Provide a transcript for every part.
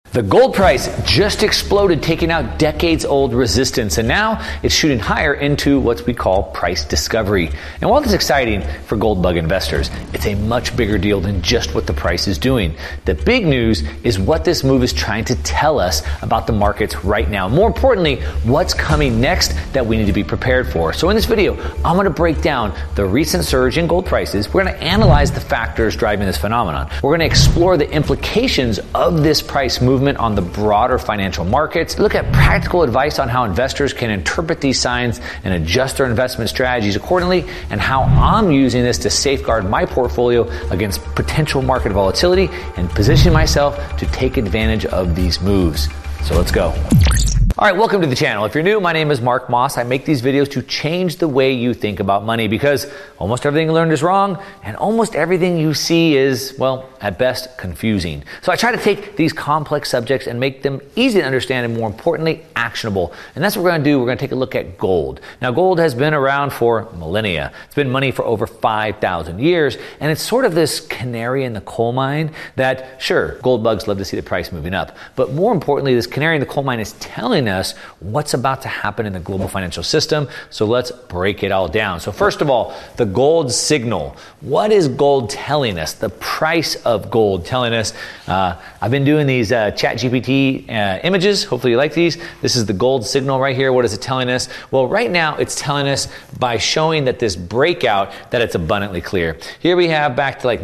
The gold price just exploded, taking out decades-old resistance, and now it's shooting higher into what we call price discovery. And while it's exciting for gold bug investors, it's a much bigger deal than just what the price is doing. The big news is what this move is trying to tell us about the markets right now. More importantly, what's coming next that we need to be prepared for. So in this video, I'm going to break down the recent surge in gold prices. We're going to analyze the factors driving this phenomenon. We're going to explore the implications of this price movement on the broader financial markets, look at practical advice on how investors can interpret these signs and adjust their investment strategies accordingly, and how I'm using this to safeguard my portfolio against potential market volatility and position myself to take advantage of these moves. So let's go. All right, welcome to the channel. If you're new, my name is Mark Moss. I make these videos to change the way you think about money because almost everything you learned is wrong and almost everything you see is, well, at best, confusing. So I try to take these complex subjects and make them easy to understand and, more importantly, actionable. And that's what we're going to do. We're going to take a look at gold. Now, gold has been around for millennia. It's been money for over 5,000 years, and it's sort of this canary in the coal mine that, sure, gold bugs love to see the price moving up. But more importantly, this canary in the coal mine is telling us what's about to happen in the global financial system. So let's break it all down. So first of all, the gold signal. What is gold telling us? The price of gold telling us. I've been doing these ChatGPT images. Hopefully you like these. This is the gold signal right here. What is it telling us? Well, right now it's telling us by showing that this breakout, that it's abundantly clear. Here we have back to like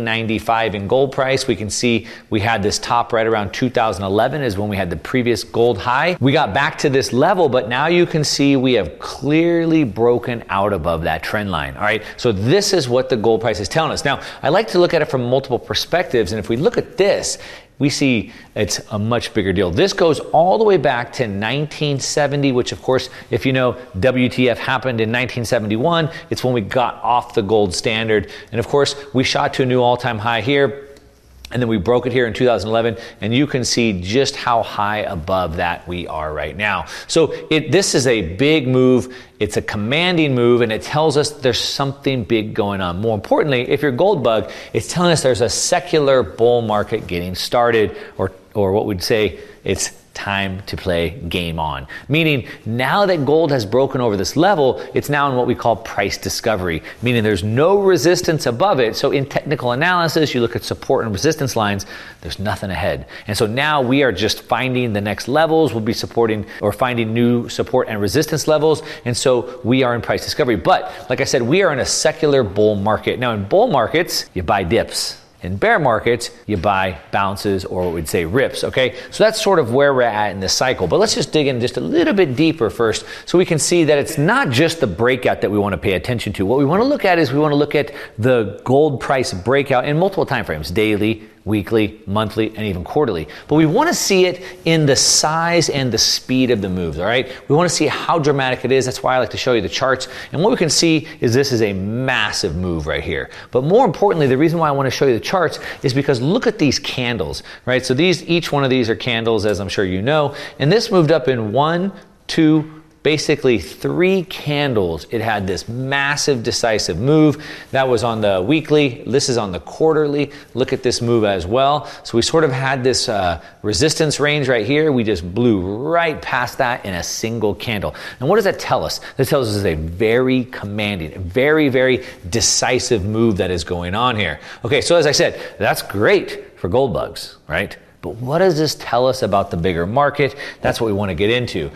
1995 in gold price. We can see we had this top right around 2011 is when we had the previous gold high. We got back to this level, but now you can see we have clearly broken out above that trend line. All right, so this is what the gold price is telling us. Now, I like to look at it from multiple perspectives, and if we look at this, we see it's a much bigger deal. This goes all the way back to 1970, which of course, if you know, WTF happened in 1971. It's when we got off the gold standard. And of course, we shot to a new all-time high here. And then we broke it here in 2011, and you can see just how high above that we are right now. So this is a big move. It's a commanding move, and it tells us there's something big going on. More importantly, if you're gold bug, it's telling us there's a secular bull market getting started, or what we'd say, it's time to play game on. Meaning, now that gold has broken over this level, it's now in what we call price discovery, meaning there's no resistance above it. So in technical analysis, you look at support and resistance lines, there's nothing ahead. And so now we are just finding the next levels. We'll be supporting or finding new support and resistance levels. And so we are in price discovery. But like I said, we are in a secular bull market. Now in bull markets, you buy dips. In bear markets, you buy bounces, or what we'd say rips, okay? So that's sort of where we're at in this cycle. But let's just dig in just a little bit deeper first so we can see that it's not just the breakout that we want to pay attention to. What we want to look at is we want to look at the gold price breakout in multiple time frames, daily, weekly, monthly, and even quarterly. But we want to see it in the size and the speed of the moves, all right? We want to see how dramatic it is. That's why I like to show you the charts. And what we can see is this is a massive move right here. But more importantly, the reason why I want to show you the charts is because look at these candles, right? So each one of these are candles, as I'm sure you know. And this moved up in 1, 2, basically 3 candles. It had this massive decisive move. That was on the weekly. This is on the quarterly. Look at this move as well. So we sort of had this resistance range right here. We just blew right past that in a single candle. And what does that tell us? That tells us it's a very commanding, very, very decisive move that is going on here. Okay, so as I said, that's great for gold bugs, right? But what does this tell us about the bigger market? That's what we want to get into.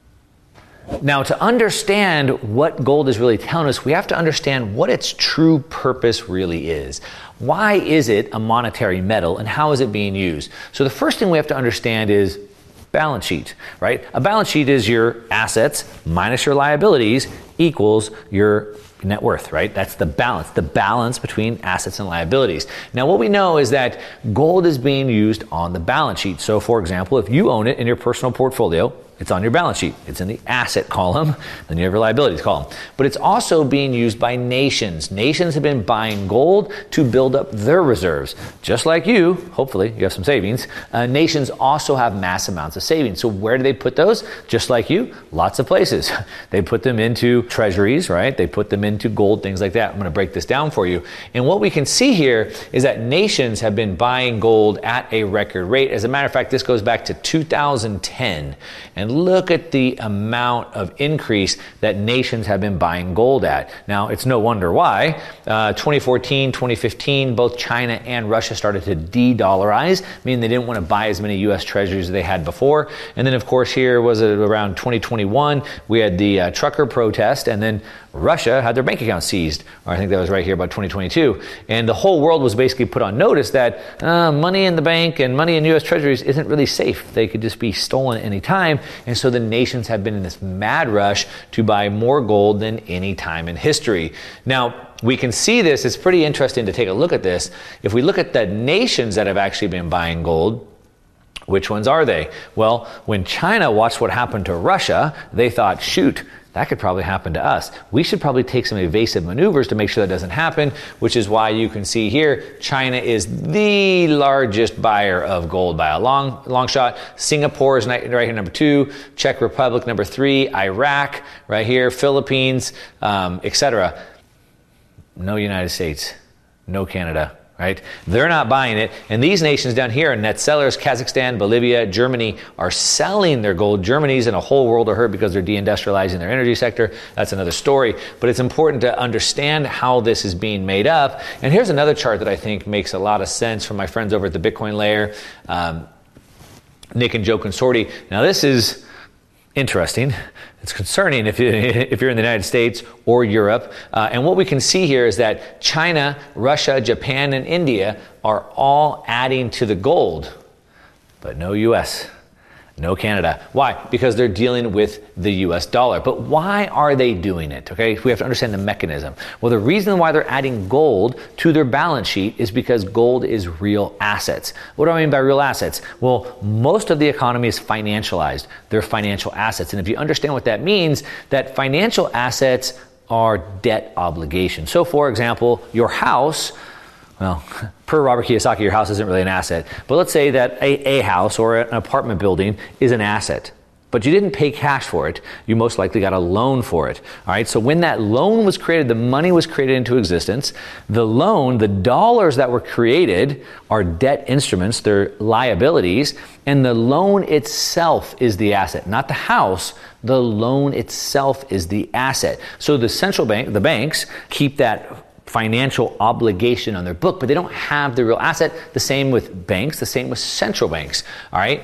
Now, to understand what gold is really telling us, we have to understand what its true purpose really is. Why is it a monetary metal, and how is it being used? So the first thing we have to understand is balance sheet, right? A balance sheet is your assets minus your liabilities equals your net worth, right? That's the balance between assets and liabilities. Now, what we know is that gold is being used on the balance sheet. So, for example, if you own it in your personal portfolio, It's on your balance sheet. It's in the asset column. Then you have your liabilities column. But it's also being used by nations. Nations have been buying gold to build up their reserves. Just like you, hopefully you have some savings, nations also have mass amounts of savings. So where do they put those? Just like you, lots of places. They put them into treasuries, right? They put them into gold, things like that. I'm going to break this down for you. And what we can see here is that nations have been buying gold at a record rate. As a matter of fact, this goes back to 2010. And look at the amount of increase that nations have been buying gold at. Now, it's no wonder why. 2014, 2015, both China and Russia started to de-dollarize, meaning they didn't want to buy as many U.S. treasuries as they had before. And then, of course, here was around 2021, we had the trucker protest, and then Russia had their bank accounts seized, or I think that was right here about 2022. And the whole world was basically put on notice that money in the bank and money in U.S. treasuries isn't really safe. They could just be stolen at any time. And so the nations have been in this mad rush to buy more gold than any time in history. Now, we can see this. It's pretty interesting to take a look at this. If we look at the nations that have actually been buying gold, which ones are they? Well, when China watched what happened to Russia, they thought, shoot, that could probably happen to us. We should probably take some evasive maneuvers to make sure that doesn't happen, which is why you can see here, China is the largest buyer of gold by a long shot. Singapore is right here, number 2. Czech Republic, number 3. Iraq, right here. Philippines, etc. No United States. No Canada. Right? They're not buying it. And these nations down here, net sellers, Kazakhstan, Bolivia, Germany, are selling their gold. Germany's in a whole world of hurt because they're deindustrializing their energy sector. That's another story. But it's important to understand how this is being made up. And here's another chart that I think makes a lot of sense from my friends over at the Bitcoin Layer, Nick and Joe Consorti. Now, this is interesting. It's concerning if you're in the United States or Europe. And what we can see here is that China, Russia, Japan, and India are all adding to the gold, but no U.S., no Canada. Why? Because they're dealing with the U.S. dollar. But why are they doing it? Okay, we have to understand the mechanism. Well, the reason why they're adding gold to their balance sheet is because gold is real assets. What do I mean by real assets? Well, most of the economy is financialized. They're financial assets. And if you understand what that means, that financial assets are debt obligations. So, for example, your house, well, per Robert Kiyosaki, your house isn't really an asset. But let's say that a house or an apartment building is an asset. But you didn't pay cash for it. You most likely got a loan for it. All right. So when that loan was created, the money was created into existence. The loan, the dollars that were created are debt instruments. They're liabilities. And the loan itself is the asset, not the house. The loan itself is the asset. So the central bank, the banks, keep that financial obligation on their book, but they don't have the real asset. The same with banks, the same with central banks. All right.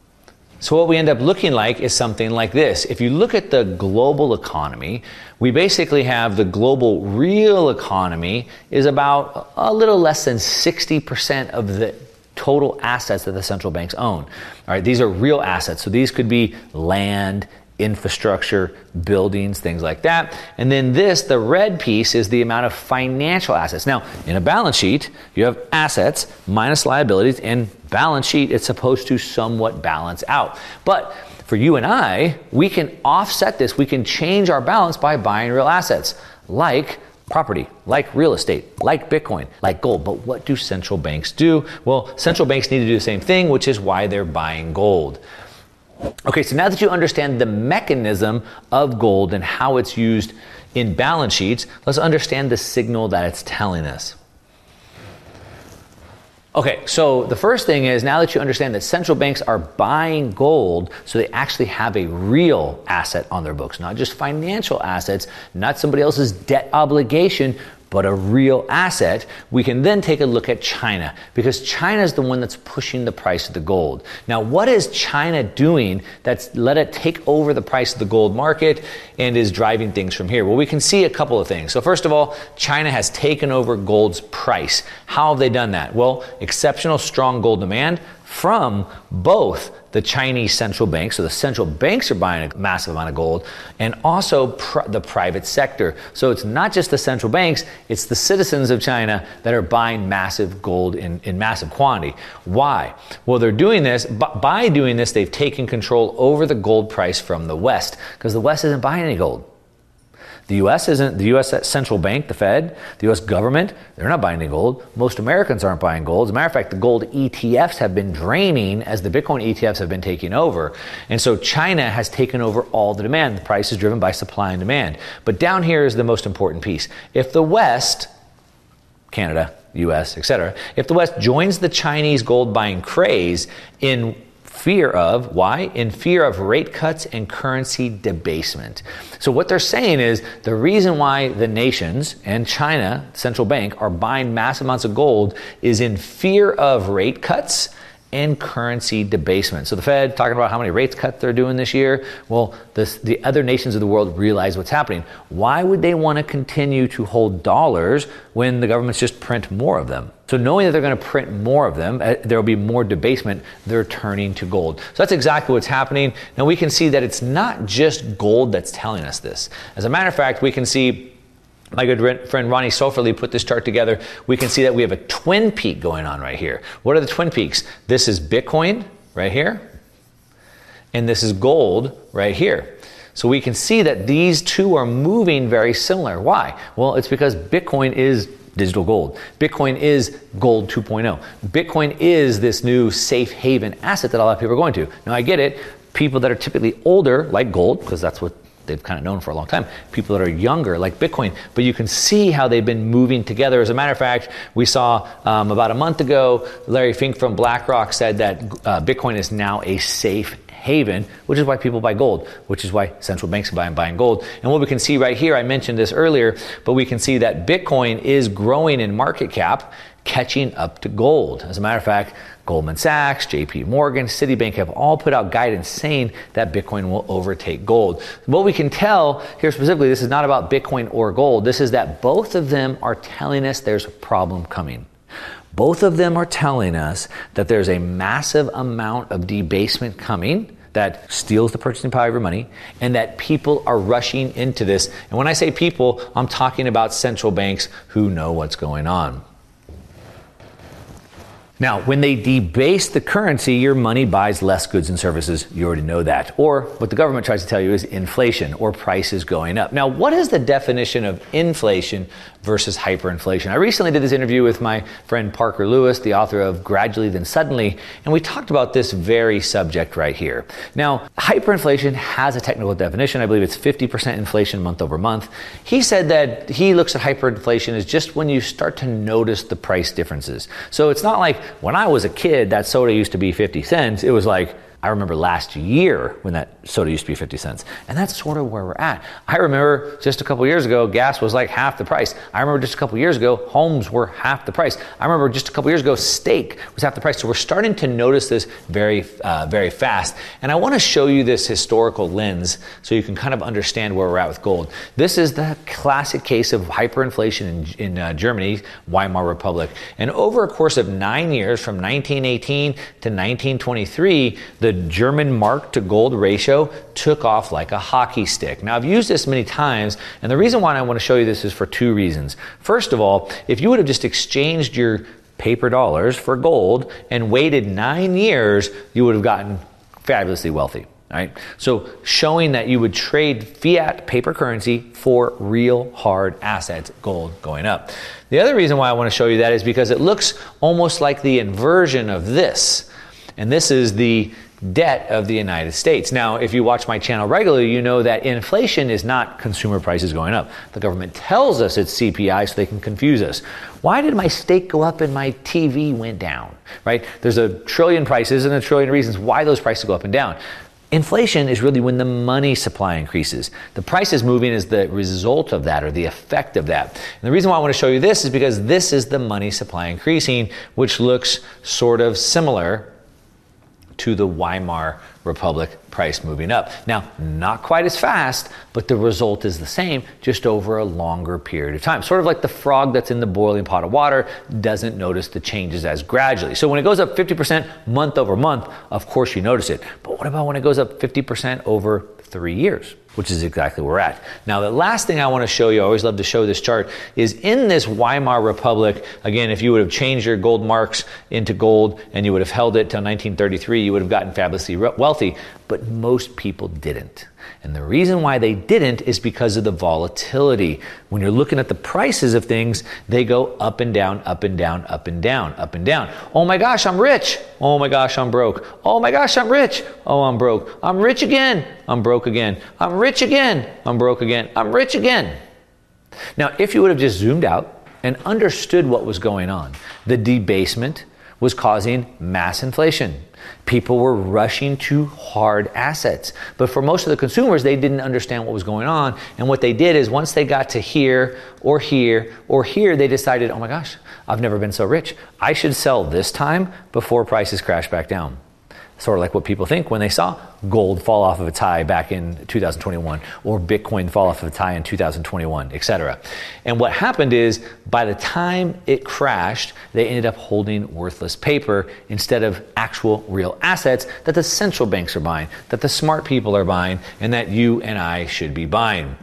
So what we end up looking like is something like this. If you look at the global economy, we basically have the global real economy is about a little less than 60% of the total assets that the central banks own. All right. These are real assets. So these could be land, infrastructure, buildings, things like that. And then the red piece, is the amount of financial assets. Now, in a balance sheet, you have assets minus liabilities, and balance sheet, it's supposed to somewhat balance out. But for you and I, we can offset this. We can change our balance by buying real assets, like property, like real estate, like Bitcoin, like gold. But what do central banks do? Well, central banks need to do the same thing, which is why they're buying gold. Okay, so now that you understand the mechanism of gold and how it's used in balance sheets, let's understand the signal that it's telling us. Okay, so the first thing is, now that you understand that central banks are buying gold, so they actually have a real asset on their books, not just financial assets, not somebody else's debt obligation, but a real asset, we can then take a look at China, because China is the one that's pushing the price of the gold. Now, what is China doing that's let it take over the price of the gold market and is driving things from here? Well, we can see a couple of things. So first of all, China has taken over gold's price. How have they done that? Well, exceptional strong gold demand, from both the Chinese central bank, so the central banks are buying a massive amount of gold, and also the private sector. So it's not just the central banks, it's the citizens of China that are buying massive gold in massive quantity. Why? Well, they're doing this, by doing this, they've taken control over the gold price from the West, because the West isn't buying any gold. The U.S. isn't, the U.S. central bank, the Fed, the U.S. government, they're not buying any gold. Most Americans aren't buying gold. As a matter of fact, the gold ETFs have been draining as the Bitcoin ETFs have been taking over. And so China has taken over all the demand. The price is driven by supply and demand. But down here is the most important piece. If the West, Canada, U.S., etc., if the West joins the Chinese gold buying craze in fear of, why? In fear of rate cuts and currency debasement. So what they're saying is the reason why the nations and China, central bank, are buying massive amounts of gold is in fear of rate cuts and currency debasement. So the Fed talking about how many rate cuts they're doing this year. Well, the other nations of the world realize what's happening. Why would they want to continue to hold dollars when the governments just print more of them? So knowing that they're going to print more of them, there will be more debasement, they're turning to gold. So that's exactly what's happening. Now we can see that it's not just gold that's telling us this. As a matter of fact, we can see my good friend Ronnie Soferly put this chart together. We can see that we have a twin peak going on right here. What are the twin peaks? This is Bitcoin right here, and this is gold right here. So we can see that these two are moving very similar. Why? Well, it's because Bitcoin is digital gold. Bitcoin is gold 2.0. Bitcoin is this new safe haven asset that a lot of people are going to. Now I get it. People that are typically older like gold, because that's what they've kind of known for a long time. People that are younger like Bitcoin, but you can see how they've been moving together. As a matter of fact, we saw about a month ago, Larry Fink from BlackRock said that Bitcoin is now a safe haven, which is why people buy gold, which is why central banks are buying gold. And what we can see right here, I mentioned this earlier, but we can see that Bitcoin is growing in market cap, catching up to gold. As a matter of fact, Goldman Sachs, JP Morgan, Citibank have all put out guidance saying that Bitcoin will overtake gold. What we can tell here specifically, this is not about Bitcoin or gold. This is that both of them are telling us there's a problem coming. Both of them are telling us that there's a massive amount of debasement coming that steals the purchasing power of your money, and that people are rushing into this. And when I say people, I'm talking about central banks who know what's going on. Now, when they debase the currency, your money buys less goods and services. You already know that. Or what the government tries to tell you is inflation or prices going up. Now, what is the definition of inflation versus hyperinflation? I recently did this interview with my friend Parker Lewis, the author of Gradually Then Suddenly, and we talked about this very subject right here. Now, hyperinflation has a technical definition. I believe it's 50% inflation month over month. He said that he looks at hyperinflation as just when you start to notice the price differences. So it's not like when I was a kid, that soda used to be 50 cents. It was like, I remember last year when that soda used to be 50 cents. And that's sort of where we're at. I remember just a couple years ago, gas was like half the price. I remember just a couple years ago, homes were half the price. I remember just a couple years ago, steak was half the price. So we're starting to notice this very fast. And I want to show you this historical lens so you can kind of understand where we're at with gold. This is the classic case of hyperinflation in Germany, Weimar Republic. And over a course of 9 years, from 1918 to 1923, the German mark to gold ratio took off like a hockey stick. Now, I've used this many times, and the reason why I want to show you this is for two reasons. First of all, if you would have just exchanged your paper dollars for gold and waited 9 years, you would have gotten fabulously wealthy. Right? So showing that you would trade fiat paper currency for real hard assets, gold going up. The other reason why I want to show you that is because it looks almost like the inversion of this. And this is the debt of the United States. Now, if you watch my channel regularly, you know that inflation is not consumer prices going up. The government tells us it's CPI so they can confuse us. Why did my steak go up and my TV went down? Right? There's a trillion prices and a trillion reasons why those prices go up and down. Inflation is really when the money supply increases. The price is moving as the result of that or the effect of that. And the reason why I want to show you this is because this is the money supply increasing, which looks sort of similar to the Weimar Republic price moving up. Now, not quite as fast, but the result is the same, just over a longer period of time. Sort of like the frog that's in the boiling pot of water doesn't notice the changes as gradually. So when it goes up 50% month over month, of course you notice it. But what about when it goes up 50% over 3 years? Which is exactly where we're at. Now, the last thing I want to show you, I always love to show this chart, is in this Weimar Republic, again, if you would have changed your gold marks into gold and you would have held it till 1933, you would have gotten fabulously wealthy, but most people didn't. And the reason why they didn't is because of the volatility. When you're looking at the prices of things, they go up and down, up and down, up and down, up and down. Oh my gosh, I'm rich. Oh my gosh, I'm broke. Oh my gosh, I'm rich. Oh, I'm broke. I'm rich again. I'm broke again. I'm rich again. I'm broke again. I'm rich again. Now, if you would have just zoomed out and understood what was going on, the debasement was causing mass inflation. People were rushing to hard assets. But for most of the consumers, they didn't understand what was going on. And what they did is once they got to here or here or here, they decided, oh my gosh, I've never been so rich. I should sell this time before prices crash back down. Sort of like what people think when they saw gold fall off of its high back in 2021 or Bitcoin fall off of its high in 2021, etc. And what happened is by the time it crashed, they ended up holding worthless paper instead of actual real assets that the central banks are buying, that the smart people are buying, and that you and I should be buying.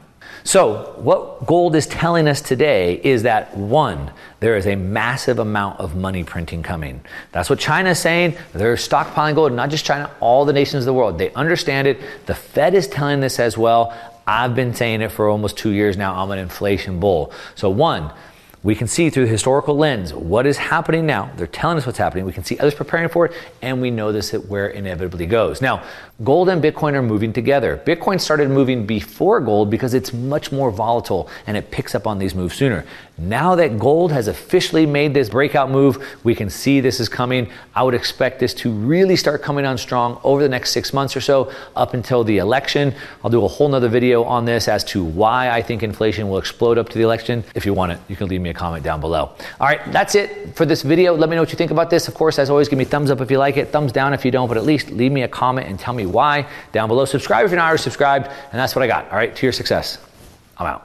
So what gold is telling us today is that, one, there is a massive amount of money printing coming. That's what China is saying. They're stockpiling gold, not just China, all the nations of the world. They understand it. The Fed is telling this as well. I've been saying it for almost 2 years now. I'm an inflation bull. So one, we can see through the historical lens what is happening now. They're telling us what's happening. We can see others preparing for it, and we know this is where it inevitably goes. Now, gold and Bitcoin are moving together. Bitcoin started moving before gold because it's much more volatile and it picks up on these moves sooner. Now that gold has officially made this breakout move, we can see this is coming. I would expect this to really start coming on strong over the next 6 months or so up until the election. I'll do a whole nother video on this as to why I think inflation will explode up to the election. If you want it, you can leave me a comment down below. All right, that's it for this video. Let me know what you think about this. Of course, as always, give me a thumbs up if you like it, thumbs down if you don't, but at least leave me a comment and tell me why down below. Subscribe if you're not already subscribed, and that's what I got. All right, to your success. I'm out.